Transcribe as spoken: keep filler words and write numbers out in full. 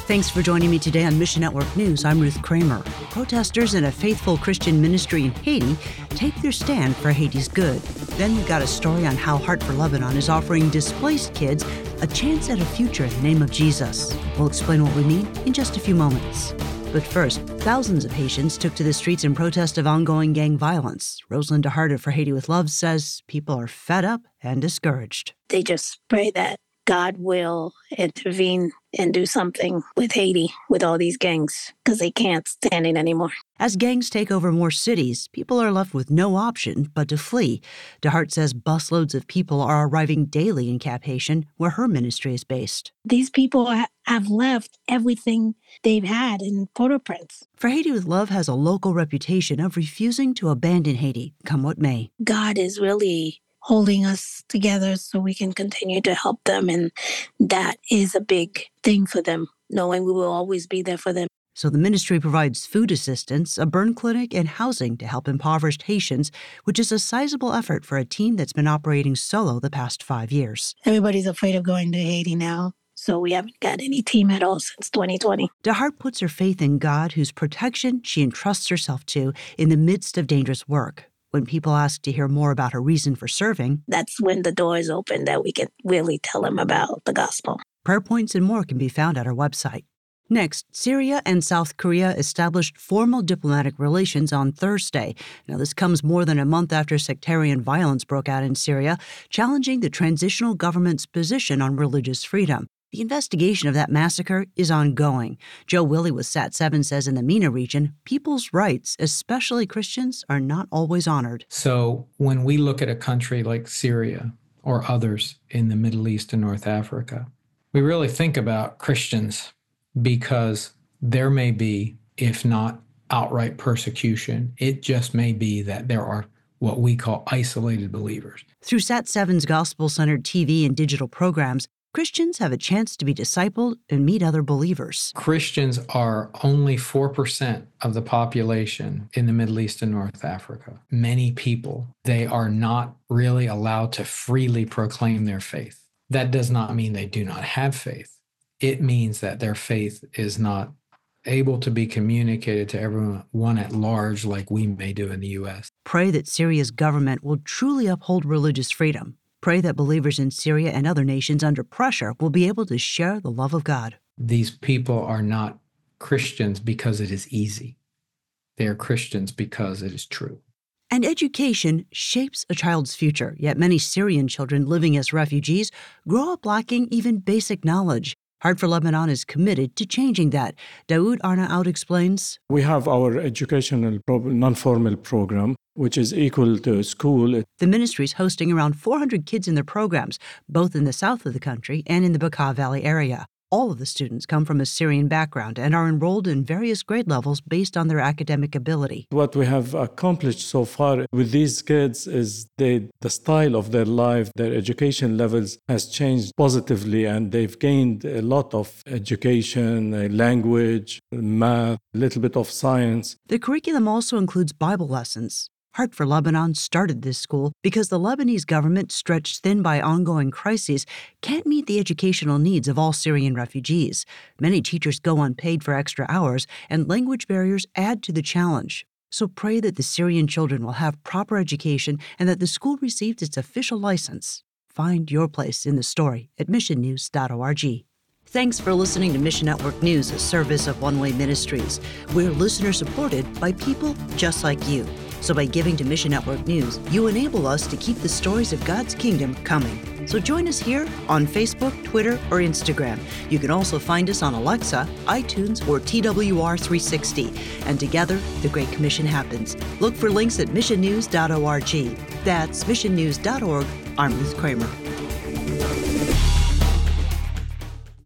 Thanks for joining me today on Mission Network News. I'm Ruth Kramer. Protesters in a faithful Christian ministry in Haiti take their stand for Haiti's good. Then we've got a story on how Heart for Lebanon is offering displaced kids a chance at a future in the name of Jesus. We'll explain what we mean in just a few moments. But first, thousands of Haitians took to the streets in protest of ongoing gang violence. Rosalind DeHart of For Haiti with Love says people are fed up and discouraged. They just pray that God will intervene and do something with Haiti, with all these gangs, because they can't stand it anymore. As gangs take over more cities, people are left with no option but to flee. DeHart says busloads of people are arriving daily in Cap-Haïtien, where her ministry is based. These people ha- have left everything they've had in Port-au-Prince. For Haiti with Love has a local reputation of refusing to abandon Haiti, come what may. God is really holding us together so we can continue to help them. And that is a big thing for them, knowing we will always be there for them. So the ministry provides food assistance, a burn clinic, and housing to help impoverished Haitians, which is a sizable effort for a team that's been operating solo the past five years. Everybody's afraid of going to Haiti now, so we haven't got any team at all since twenty twenty. DeHart puts her faith in God, whose protection she entrusts herself to in the midst of dangerous work. When people ask to hear more about her reason for serving, that's when the door is open that we can really tell them about the gospel. Prayer points and more can be found at our website. Next, Syria and South Korea established formal diplomatic relations on Thursday. Now, this comes more than a month after sectarian violence broke out in Syria, challenging the transitional government's position on religious freedom. The investigation of that massacre is ongoing. Joe Willie with Sat seven says in the MENA region, people's rights, especially Christians, are not always honored. So when we look at a country like Syria or others in the Middle East and North Africa, we really think about Christians because there may be, if not outright persecution, it just may be that there are what we call isolated believers. Through Sat seven's gospel-centered T V and digital programs, Christians have a chance to be discipled and meet other believers. Christians are only four percent of the population in the Middle East and North Africa. Many people, they are not really allowed to freely proclaim their faith. That does not mean they do not have faith. It means that their faith is not able to be communicated to everyone at large like we may do in the U S. Pray that Syria's government will truly uphold religious freedom. Pray that believers in Syria and other nations under pressure will be able to share the love of God. These people are not Christians because it is easy. They are Christians because it is true. And education shapes a child's future, yet many Syrian children living as refugees grow up lacking even basic knowledge. Heart for Lebanon is committed to changing that. Daoud Arnaout explains. We have our educational pro- non-formal program, which is equal to school. The ministry is hosting around four hundred kids in their programs, both in the south of the country and in the Bekaa Valley area. All of the students come from a Syrian background and are enrolled in various grade levels based on their academic ability. What we have accomplished so far with these kids is they, the style of their life, their education levels has changed positively, and they've gained a lot of education, language, math, a little bit of science. The curriculum also includes Bible lessons. Heart for Lebanon started this school because the Lebanese government, stretched thin by ongoing crises, can't meet the educational needs of all Syrian refugees. Many teachers go unpaid for extra hours, and language barriers add to the challenge. So pray that the Syrian children will have proper education and that the school receives its official license. Find your place in the story at mission news dot org. Thanks for listening to Mission Network News, a service of One Way Ministries. We're listener-supported by people just like you. So by giving to Mission Network News, you enable us to keep the stories of God's kingdom coming. So join us here on Facebook, Twitter, or Instagram. You can also find us on Alexa, iTunes, or T W R three sixty. And together, the Great Commission happens. Look for links at mission news dot org. That's mission news dot org. I'm Ruth Kramer.